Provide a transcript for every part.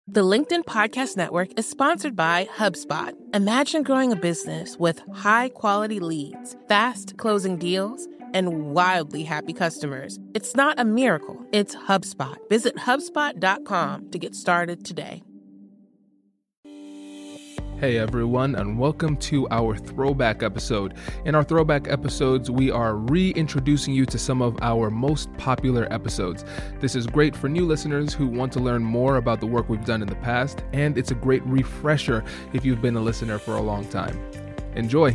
The LinkedIn Podcast Network is sponsored by HubSpot. Imagine growing a business with high-quality leads, fast closing deals, and wildly happy customers. It's not a miracle, it's HubSpot. Visit HubSpot.com to get started today. Hey everyone, and welcome to our throwback episode. In our throwback episodes, we are reintroducing you to some of our most popular episodes. This is great for new listeners who want to learn more about the work we've done in the past, and it's a great refresher if you've been a listener for a long time. Enjoy.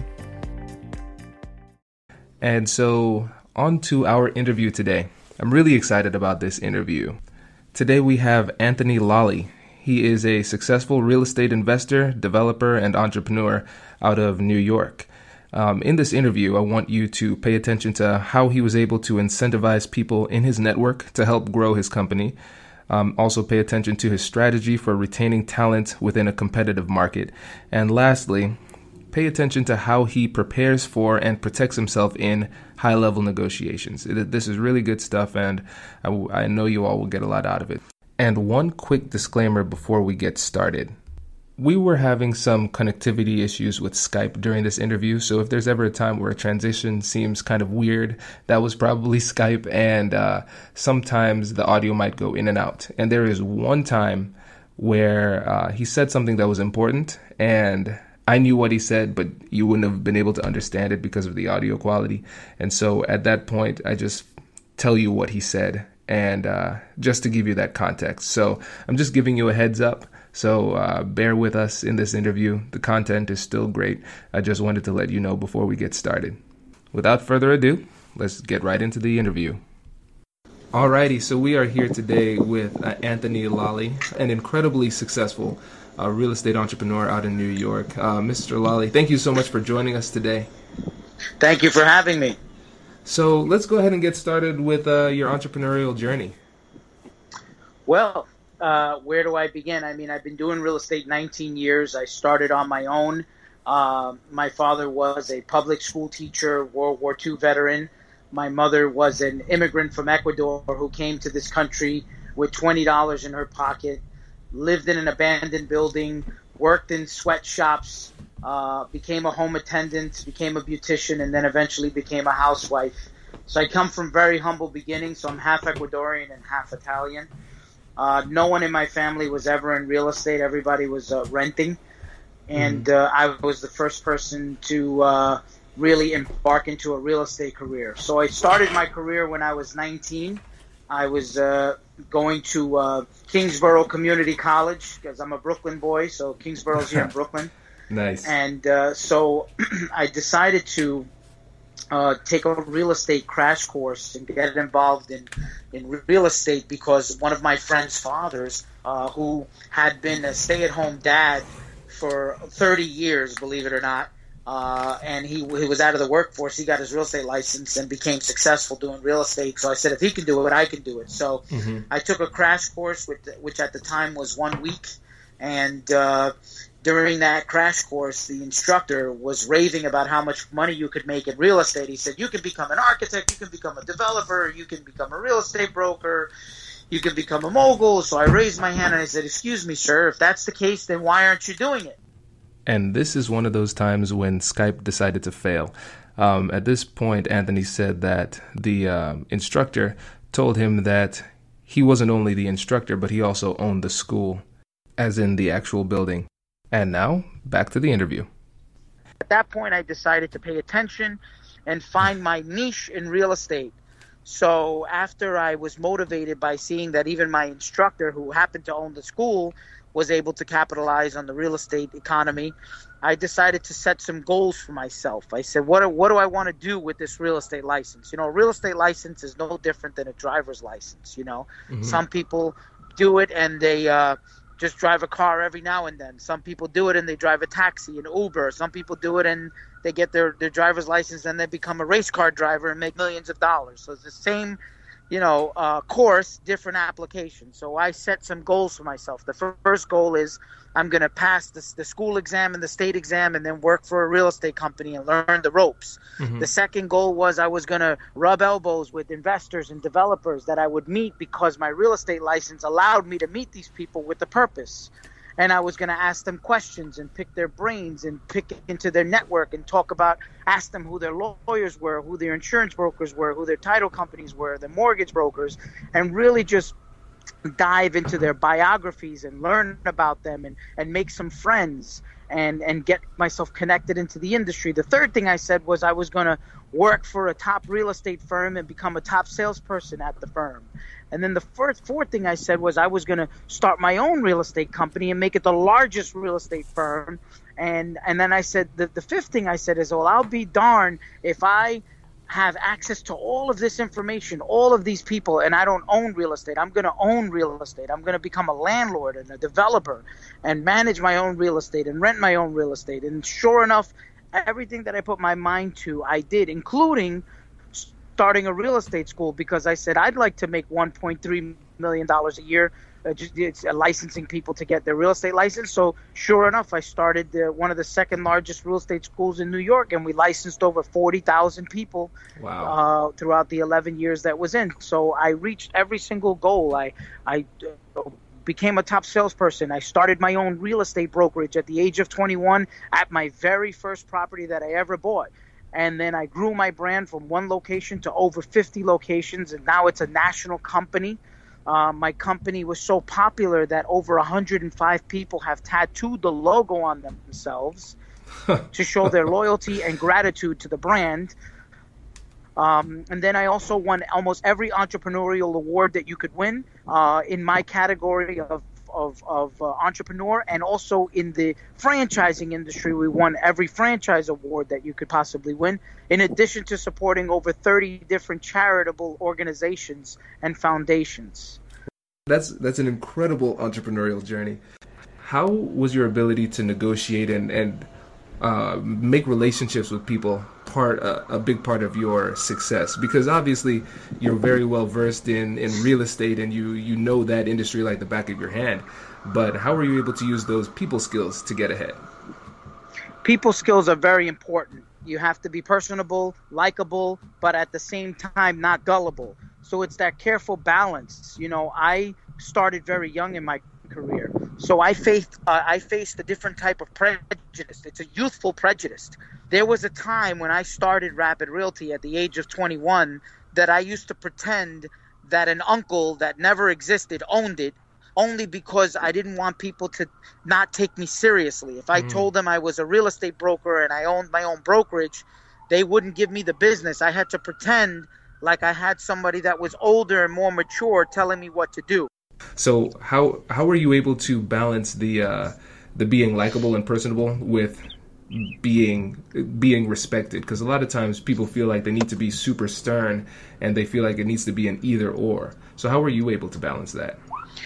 And so, on to our interview today. I'm really excited about this interview. Today we have Anthony Lally. He is a successful real estate investor, developer, and entrepreneur out of New York. In this interview, I want you to pay attention to how he was able to incentivize people in his network to help grow his company. Also pay attention to his strategy for retaining talent within a competitive market. And lastly, pay attention to how he prepares for and protects himself in high-level negotiations. This is really good stuff, and I know you all will get a lot out of it. And one quick disclaimer before we get started. We were having some connectivity issues with Skype during this interview, so if there's ever a time where a transition seems kind of weird, that was probably Skype, and sometimes the audio might go in and out. And there is one time where he said something that was important, and I knew what he said, but you wouldn't have been able to understand it because of the audio quality. And so at that point, I just tell you what he said, and just to give you that context. So I'm just giving you a heads up. So bear with us in this interview. The content is still great. I just wanted to let you know before we get started. Without further ado, let's get right into the interview. Alrighty, so we are here today with Anthony Lally, an incredibly successful real estate entrepreneur out in New York. Mr. Lally, thank you so much for joining us today. Thank you for having me. So let's go ahead and get started with your entrepreneurial journey. Well, where do I begin? I mean, I've been doing real estate 19 years. I started on my own. My father was a public school teacher, World War II veteran. My mother was an immigrant from Ecuador who came to this country with $20 in her pocket, lived in an abandoned building, worked in sweatshops, became a home attendant, became a beautician, and then eventually became a housewife. So I come from very humble beginnings, so I'm half Ecuadorian and half Italian. No one in my family was ever in real estate. Everybody was renting. And I was the first person to really embark into a real estate career. So I started my career when I was 19. I was going to Kingsborough Community College because I'm a Brooklyn boy, so Kingsborough's here in Brooklyn. Nice. And so I decided to take a real estate crash course and get involved in real estate because one of my friend's fathers, who had been a stay-at-home dad for 30 years, believe it or not, and he was out of the workforce. He got his real estate license and became successful doing real estate. So I said, if he can do it, I can do it. So I took a crash course, which at the time was 1 week. And during that crash course, the instructor was raving about how much money you could make in real estate. He said, you can become an architect, you can become a developer, you can become a real estate broker, you can become a mogul. So I raised my hand and I said, excuse me, sir, if that's the case, then why aren't you doing it? And this is one of those times when Skype decided to fail. At this point, Anthony said that the instructor told him that he wasn't only the instructor, but he also owned the school, as in the actual building. And now, back to the interview. At that point, I decided to pay attention and find my niche in real estate. So after I was motivated by seeing that even my instructor, who happened to own the school, was able to capitalize on the real estate economy, I decided to set some goals for myself. I said, what do I want to do with this real estate license? You know, a real estate license is no different than a driver's license, you know. Some people do it and they just drive a car every now and then. Some people do it and they drive a taxi, an Uber. Some people do it and they get their driver's license and they become a race car driver and make millions of dollars. So it's the same course, different applications. So I set some goals for myself. The first goal is I'm going to pass the school exam and the state exam and then work for a real estate company and learn the ropes. Mm-hmm. The second goal was I was going to rub elbows with investors and developers that I would meet because my real estate license allowed me to meet these people with a purpose. And I was going to ask them questions and pick their brains and pick into their network and ask them who their lawyers were, who their insurance brokers were, who their title companies were, the mortgage brokers, and really just dive into their biographies and learn about them and make some friends and get myself connected into the industry. The third thing I said was I was going to work for a top real estate firm and become a top salesperson at the firm. And then the fourth thing I said was I was going to start my own real estate company and make it the largest real estate firm. And then I said the fifth thing I said is, well, I'll be darned if I have access to all of this information, all of these people, and I don't own real estate. I'm going to own real estate. I'm going to become a landlord and a developer and manage my own real estate and rent my own real estate. And sure enough, everything that I put my mind to, I did, including starting a real estate school, because I said I'd like to make $1.3 million a year just licensing people to get their real estate license. So sure enough, I started one of the second largest real estate schools in New York, and we licensed over 40,000 people. Wow. Throughout the 11 years that was in. So I reached every single goal. I became a top salesperson. I started my own real estate brokerage at the age of 21 at my very first property that I ever bought. And then I grew my brand from one location to over 50 locations, and now it's a national company. My company was so popular that over 105 people have tattooed the logo on themselves to show their loyalty and gratitude to the brand. And then I also won almost every entrepreneurial award that you could win in my category of entrepreneur, and also in the franchising industry. We won every franchise award that you could possibly win, in addition to supporting over 30 different charitable organizations and foundations. That's an incredible entrepreneurial journey. How was your ability to negotiate and make relationships with people a big part of your success? Because obviously you're very well versed in real estate, and you know that industry like the back of your hand. But how were you able to use those people skills to get ahead? People skills are very important. You have to be personable, likable, but at the same time not gullible. So it's that careful balance. I started very young in my career, so I faced a different type of prejudice. It's a youthful prejudice. There was a time when I started Rapid Realty at the age of 21 that I used to pretend that an uncle that never existed owned it, only because I didn't want people to not take me seriously. If I told them I was a real estate broker and I owned my own brokerage, they wouldn't give me the business. I had to pretend like I had somebody that was older and more mature telling me what to do. So how were you able to balance the being likable and personable with being respected? Because a lot of times people feel like they need to be super stern, and they feel like it needs to be an either or. So how were you able to balance that?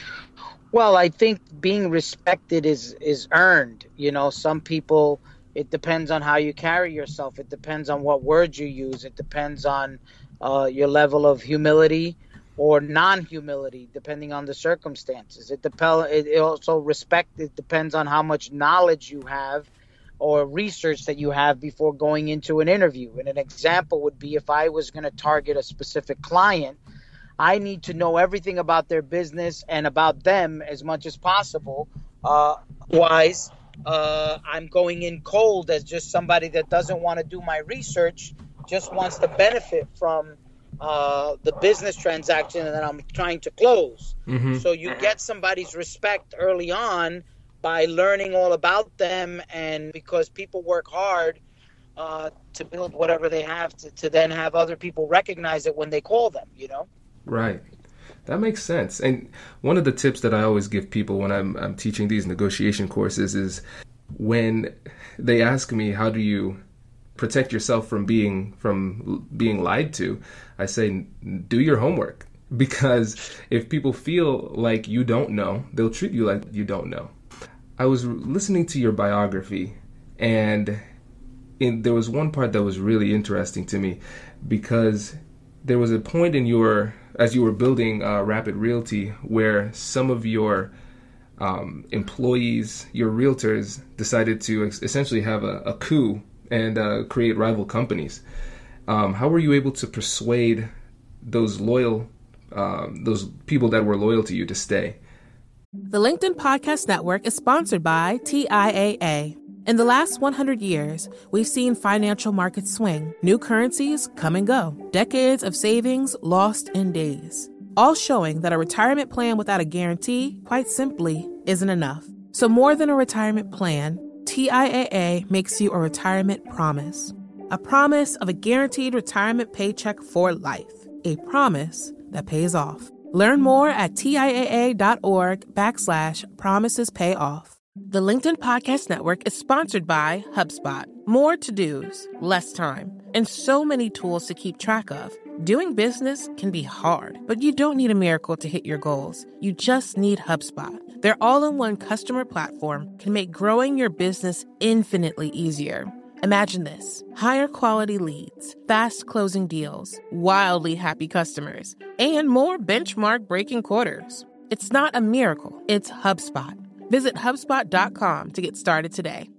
Well, I think being respected is earned. Some people, it depends on how you carry yourself. It depends on what words you use. It depends on your level of humility or non-humility, depending on the circumstances. It also respect. It depends on how much knowledge you have or research that you have before going into an interview. And an example would be, if I was going to target a specific client, I need to know everything about their business and about them as much as possible. Otherwise, I'm going in cold as just somebody that doesn't want to do my research, just wants to benefit from the business transaction that I'm trying to close. Mm-hmm. So you get somebody's respect early on by learning all about them, and because people work hard to build whatever they have to then have other people recognize it when they call them, Right. That makes sense. And one of the tips that I always give people when I'm teaching these negotiation courses is, when they ask me, how do you protect yourself from being lied to, I say, do your homework. Because if people feel like you don't know, they'll treat you like you don't know. I was listening to your biography, and there was one part that was really interesting to me, because there was a point in as you were building Rapid Realty, where some of your employees, your realtors, decided to essentially have a coup and create rival companies. How were you able to persuade those people that were loyal to you to stay? The LinkedIn Podcast Network is sponsored by TIAA. In the last 100 years, we've seen financial markets swing, new currencies come and go, decades of savings lost in days, all showing that a retirement plan without a guarantee, quite simply, isn't enough. So more than a retirement plan, TIAA makes you a retirement promise. A promise of a guaranteed retirement paycheck for life. A promise that pays off. Learn more at TIAA.org/promisespayoff. The LinkedIn Podcast Network is sponsored by HubSpot. More to-dos, less time, and so many tools to keep track of. Doing business can be hard, but you don't need a miracle to hit your goals. You just need HubSpot. Their all-in-one customer platform can make growing your business infinitely easier. Imagine this: higher quality leads, fast closing deals, wildly happy customers, and more benchmark breaking quarters. It's not a miracle, it's HubSpot. Visit HubSpot.com to get started today.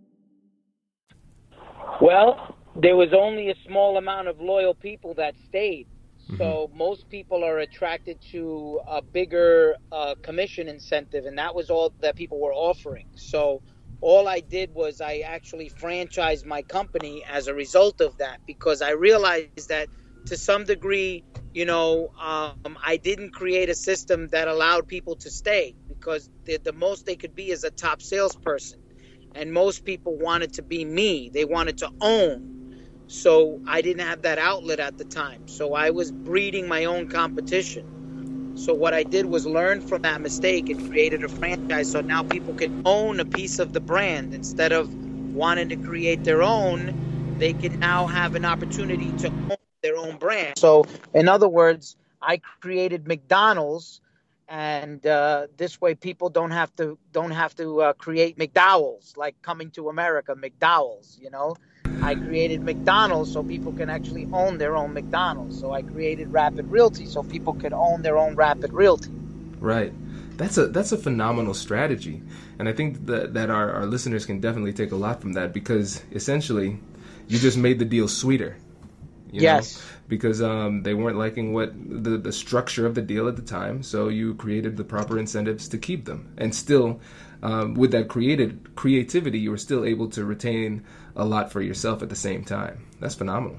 Well, there was only a small amount of loyal people that stayed. So most people are attracted to a bigger commission incentive, and that was all that people were offering. So all I did was I actually franchised my company as a result of that, because I realized that to some degree, I didn't create a system that allowed people to stay, because the most they could be is a top salesperson. And most people wanted to be me. They wanted to own. So I didn't have that outlet at the time. So I was breeding my own competition. So what I did was learn from that mistake and created a franchise, so now people can own a piece of the brand. Instead of wanting to create their own, they can now have an opportunity to own their own brand. So in other words, I created McDonald's, and this way people don't have to create McDowell's, like Coming to America, McDowell's, I created McDonald's so people can actually own their own McDonald's. So I created Rapid Realty so people could own their own Rapid Realty. Right. That's a phenomenal strategy. And I think that our listeners can definitely take a lot from that, because essentially you just made the deal sweeter. Yes. Because they weren't liking what the structure of the deal at the time. So you created the proper incentives to keep them. And still, with that creativity, you were still able to retain a lot for yourself at the same time. That's phenomenal.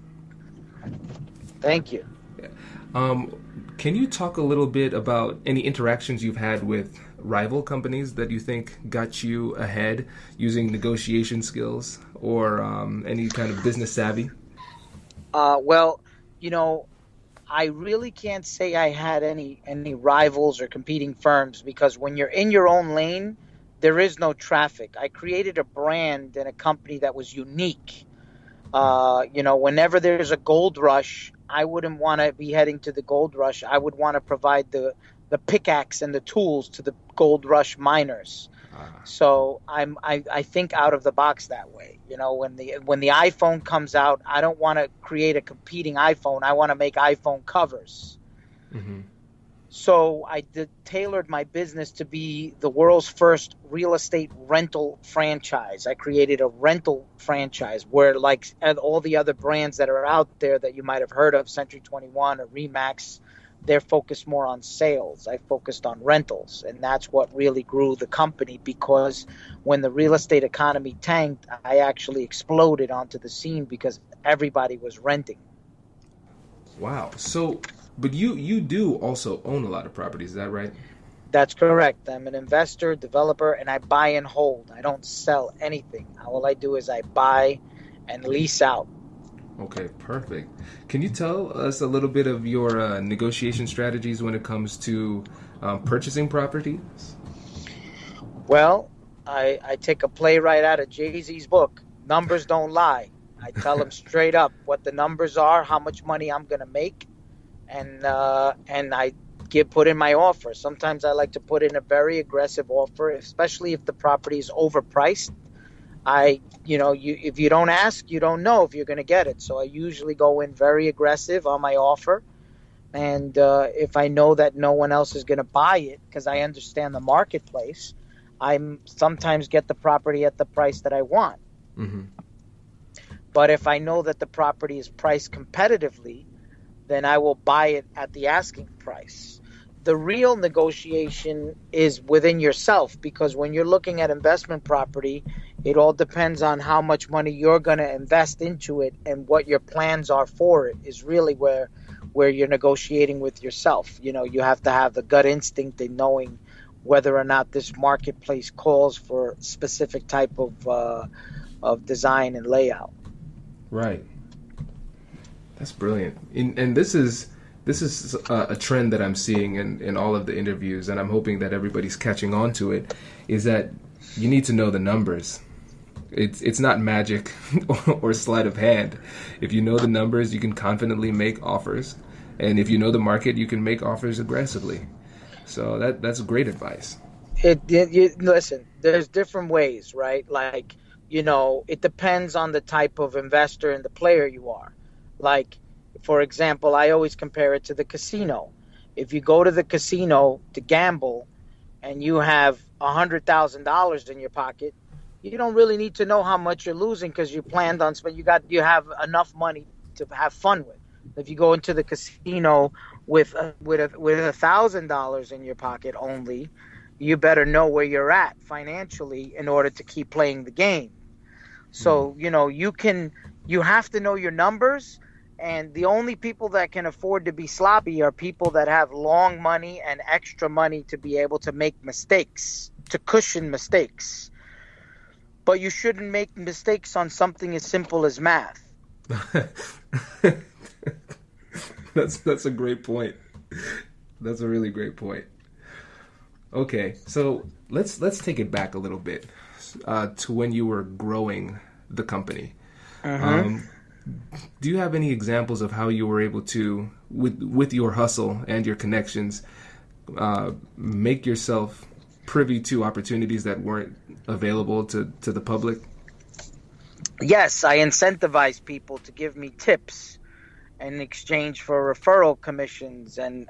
Thank you. Yeah. Can you talk a little bit about any interactions you've had with rival companies that you think got you ahead using negotiation skills or any kind of business savvy? Well, I really can't say I had any rivals or competing firms, because when you're in your own lane, there is no traffic. I created a brand and a company that was unique. Whenever there's a gold rush, I wouldn't want to be heading to the gold rush. I would want to provide the pickaxe and the tools to the gold rush miners. So I think out of the box that way. When the iPhone comes out, I don't want to create a competing iPhone. I want to make iPhone covers. Mm-hmm. So I tailored my business to be the world's first real estate rental franchise. I created a rental franchise where, like all the other brands that are out there that you might have heard of, Century 21 or Remax, they're focused more on sales. I focused on rentals, and that's what really grew the company, because when the real estate economy tanked, I actually exploded onto the scene because everybody was renting. Wow. So, but you do also own a lot of properties, is that right? That's correct. I'm an investor, developer, and I buy and hold. I don't sell anything. All I do is I buy and lease out. Okay, perfect. Can you tell us a little bit of your negotiation strategies when it comes to purchasing properties? Well, I take a play right out of Jay-Z's book. Numbers don't lie. I tell them straight up what the numbers are, how much money I'm going to make, and I put in my offer. Sometimes I like to put in a very aggressive offer, especially if the property is overpriced. if you don't ask, you don't know if you're going to get it. So I usually go in very aggressive on my offer. And if I know that no one else is going to buy it, because I understand the marketplace, I sometimes get the property at the price that I want. Mm-hmm. But if I know that the property is priced competitively, then I will buy it at the asking price. The real negotiation is within yourself, because when you're looking at investment property, it all depends on how much money you're going to invest into it, and what your plans are for it is really where you're negotiating with yourself. You have to have the gut instinct in knowing whether or not this marketplace calls for a specific type of design and layout. Right. That's brilliant. And this is a trend that I'm seeing in all of the interviews, and I'm hoping that everybody's catching on to it, is that you need to know the numbers. It's not magic or sleight of hand. If you know the numbers, you can confidently make offers. And if you know the market, you can make offers aggressively. So that's great advice. Listen, there's different ways, right? Like, it depends on the type of investor and the player you are. Like, for example, I always compare it to the casino. If you go to the casino to gamble and you have $100,000 in your pocket, you don't really need to know how much you're losing, because you planned on spending. You have enough money to have fun with. If you go into the casino with $1,000 in your pocket only, you better know where you're at financially in order to keep playing the game. So you have to know your numbers, and the only people that can afford to be sloppy are people that have long money and extra money to be able to make mistakes, to cushion mistakes. But you shouldn't make mistakes on something as simple as math. That's a great point. That's a really great point. Okay, so let's take it back a little bit to when you were growing the company. Uh-huh. Do you have any examples of how you were able to, with your hustle and your connections, make yourself privy to opportunities that weren't available to the public? Yes, I incentivize people to give me tips in exchange for referral commissions and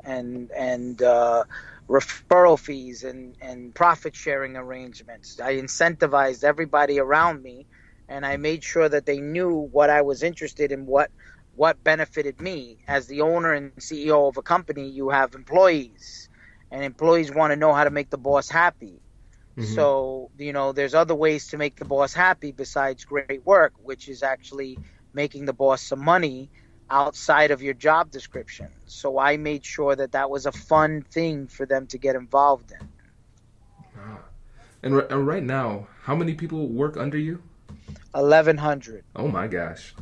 referral fees and profit sharing arrangements. I incentivized everybody around me, and I made sure that they knew what I was interested in, what benefited me. As the owner and CEO of a company, you have employees, and employees want to know how to make the boss happy. Mm-hmm. So, there's other ways to make the boss happy besides great work, which is actually making the boss some money outside of your job description. So I made sure that was a fun thing for them to get involved in. Wow. And right now, how many people work under you? 1,100. Oh my gosh.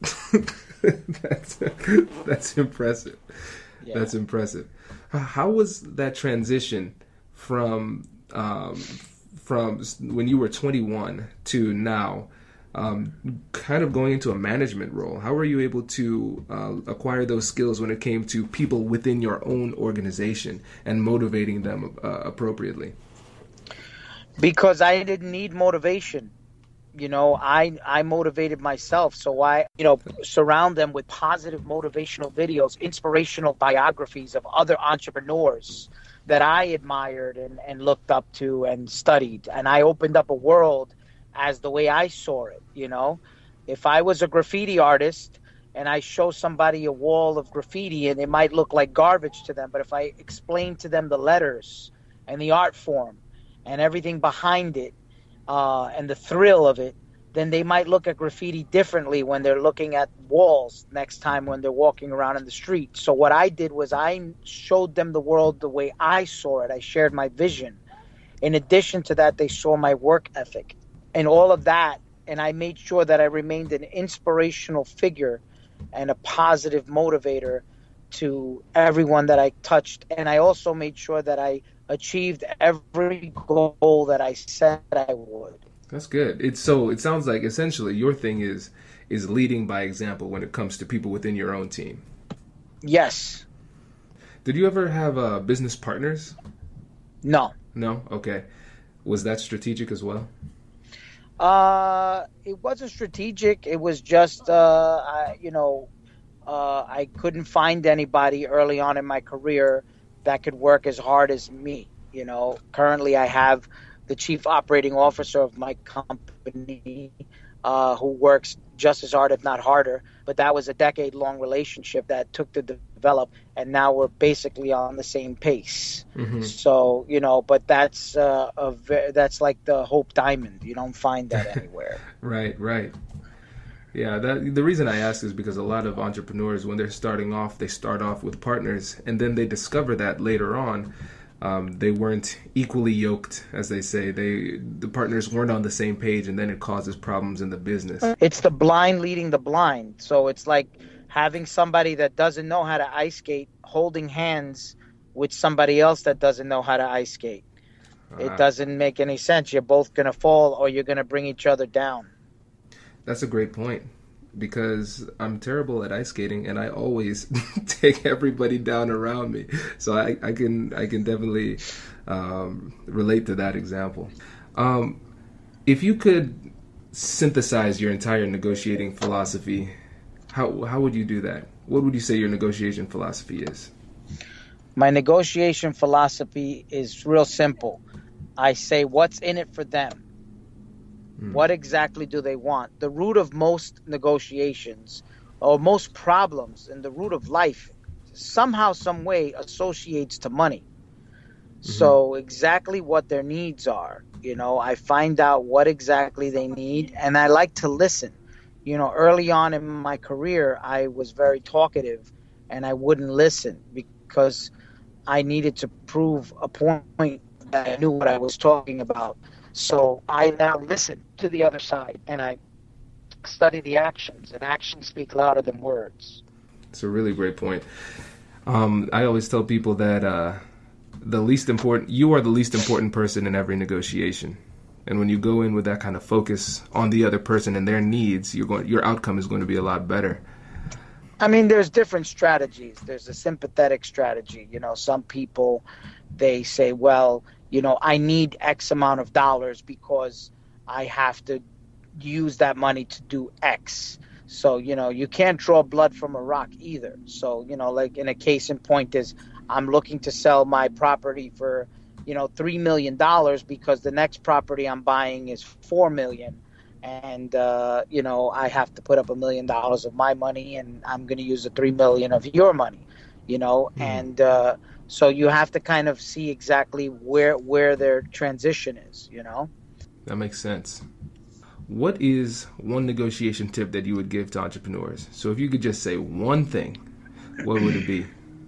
That's impressive. Yeah. That's impressive. How was that transition from when you were 21 to now, kind of going into a management role? How were you able to acquire those skills when it came to people within your own organization and motivating them appropriately? Because I didn't need motivation. I motivated myself. So I, surround them with positive motivational videos, inspirational biographies of other entrepreneurs that I admired and looked up to and studied. And I opened up a world as the way I saw it. If I was a graffiti artist and I show somebody a wall of graffiti and it might look like garbage to them, but if I explain to them the letters and the art form and everything behind it, and the thrill of it, then they might look at graffiti differently when they're looking at walls next time when they're walking around in the street. So what I did was I showed them the world the way I saw it. I shared my vision. In addition to that, they saw my work ethic and all of that. And I made sure that I remained an inspirational figure and a positive motivator to everyone that I touched. And I also made sure that I achieved every goal that I said I would. That's good. It sounds like essentially your thing is leading by example when it comes to people within your own team. Yes. Did you ever have business partners? No. No? Okay. Was that strategic as well? It wasn't strategic. It was just, I couldn't find anybody early on in my career that could work as hard as me. Currently I have the chief operating officer of my company, who works just as hard, if not harder. But that was a decade-long relationship that took to develop, and now we're basically on the same pace. Mm-hmm. So, but that's that's like the Hope Diamond. You don't find that anywhere. Right. Yeah, the reason I ask is because a lot of entrepreneurs, when they're starting off, they start off with partners, and then they discover that later on they weren't equally yoked, as they say. The partners weren't on the same page, and then it causes problems in the business. It's the blind leading the blind. So it's like having somebody that doesn't know how to ice skate holding hands with somebody else that doesn't know how to ice skate. It doesn't make any sense. You're both going to fall, or you're going to bring each other down. That's a great point, because I'm terrible at ice skating, and I always take everybody down around me. So I can definitely relate to that example. If you could synthesize your entire negotiating philosophy, how would you do that? What would you say your negotiation philosophy is? My negotiation philosophy is real simple. I say, what's in it for them? What exactly do they want? The root of most negotiations or most problems and the root of life somehow, some way associates to money. Mm-hmm. So exactly what their needs are, I find out what exactly they need, and I like to listen. Early on in my career, I was very talkative and I wouldn't listen because I needed to prove a point that I knew what I was talking about. So I now listen to the other side, and I study the actions, and actions speak louder than words. It's a really great point. I always tell people that you are the least important person in every negotiation. And when you go in with that kind of focus on the other person and their needs, your outcome is going to be a lot better. I mean, there's different strategies. There's a sympathetic strategy. Some people, they say, well, I need X amount of dollars because I have to use that money to do X. So, you can't draw blood from a rock either. So, like in a case in point is I'm looking to sell my property for, $3 million because the next property I'm buying is $4 million. And, I have to put up $1 million of my money, and I'm going to use the $3 million of your money, and so you have to kind of see exactly where their transition is, That makes sense. What is one negotiation tip that you would give to entrepreneurs? So if you could just say one thing, what would it be?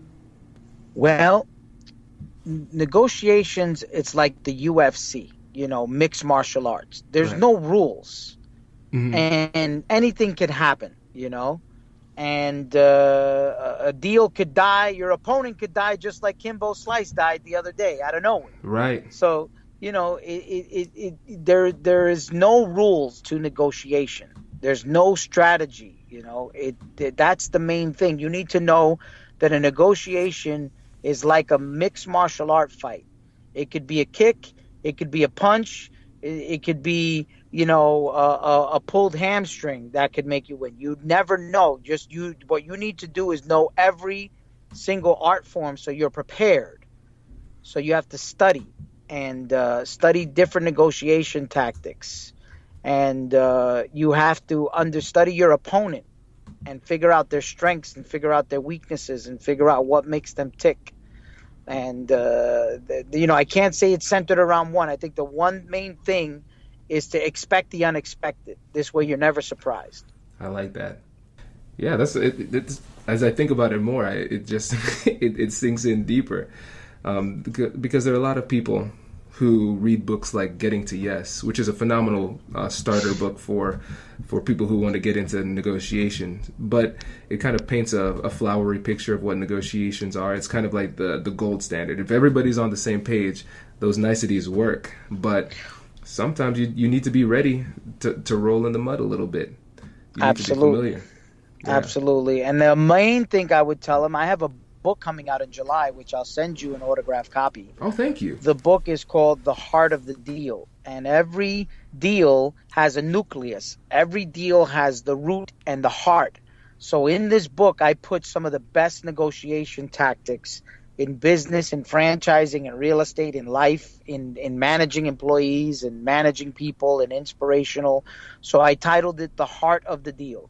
Well, negotiations, it's like the UFC, mixed martial arts. There's right. No rules. Mm-hmm. And anything could happen, And a deal could die. Your opponent could die, just like Kimbo Slice died the other day out of nowhere. Right. So there is no rules to negotiation. There's no strategy. That's the main thing. You need to know that a negotiation is like a mixed martial art fight. It could be a kick. It could be a punch. It could be a pulled hamstring that could make you win. You never know. What you need to do is know every single art form so you're prepared. So you have to study and study different negotiation tactics. And you have to understudy your opponent and figure out their strengths and figure out their weaknesses and figure out what makes them tick. And, I can't say it's centered around one. I think the one main thing is to expect the unexpected. This way you're never surprised. I like that. Yeah, that's it. As I think about it more, it just it sinks in deeper, because there are a lot of people who read books like Getting to Yes, which is a phenomenal starter book for people who want to get into negotiation. But it kind of paints a flowery picture of what negotiations are. It's kind of like the gold standard. If everybody's on the same page, those niceties work. But sometimes you need to be ready to roll in the mud a little bit. You Absolutely. need to be familiar. Yeah. Absolutely. And the main thing I would tell them, I have book coming out in July, which I'll send you an autographed copy. Oh, thank you. The book is called The Heart of the Deal. And every deal has a nucleus. Every deal has the root and the heart. So in this book, I put some of the best negotiation tactics in business, in franchising, in real estate, in life, in managing employees, and managing people, and inspirational. So I titled it The Heart of the Deal.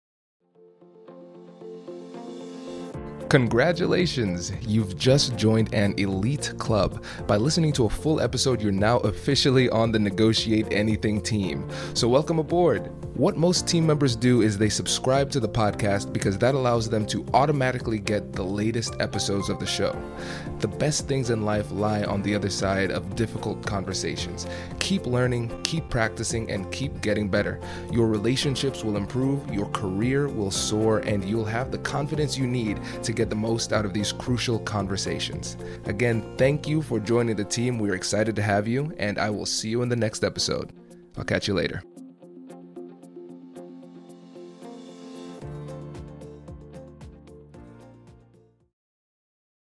Congratulations! You've just joined an elite club. By listening to a full episode, you're now officially on the Negotiate Anything team. So welcome aboard. What most team members do is they subscribe to the podcast because that allows them to automatically get the latest episodes of the show. The best things in life lie on the other side of difficult conversations. Keep learning, keep practicing, and keep getting better. Your relationships will improve, your career will soar, and you'll have the confidence you need to get the most out of these crucial conversations. Again, thank you for joining the team. We're excited to have you, and I will see you in the next episode. I'll catch you later.